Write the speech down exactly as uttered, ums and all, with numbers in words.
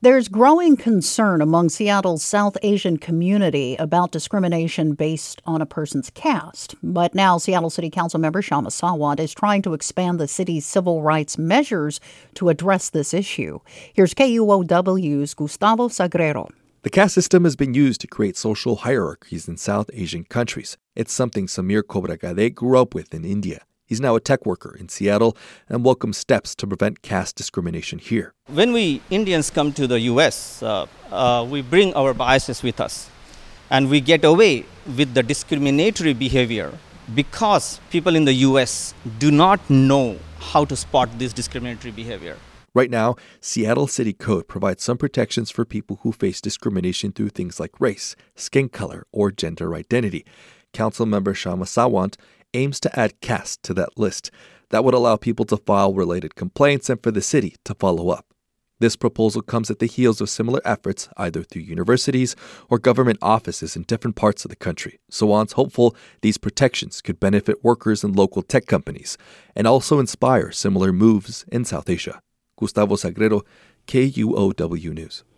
There's growing concern among Seattle's South Asian community about discrimination based on a person's caste. But now Seattle City Council member Kshama Sawant is trying to expand the city's civil rights measures to address this issue. Here's K U O W's Gustavo Sagrero. The caste system has been used to create social hierarchies in South Asian countries. It's something Samir Khobragade grew up with in India. He's now a tech worker in Seattle and welcomes steps to prevent caste discrimination here. When we Indians come to the U S, uh, uh, we bring our biases with us. And we get away with the discriminatory behavior because people in the U S do not know how to spot this discriminatory behavior. Right now, Seattle City Code provides some protections for people who face discrimination through things like race, skin color, or gender identity. Councilmember Kshama Sawant aims to add caste to that list. That would allow people to file related complaints and for the city to follow up. This proposal comes at the heels of similar efforts either through universities or government offices in different parts of the country. Sawant's hopeful these protections could benefit workers in local tech companies and also inspire similar moves in South Asia. Gustavo Sagrero, K U O W News.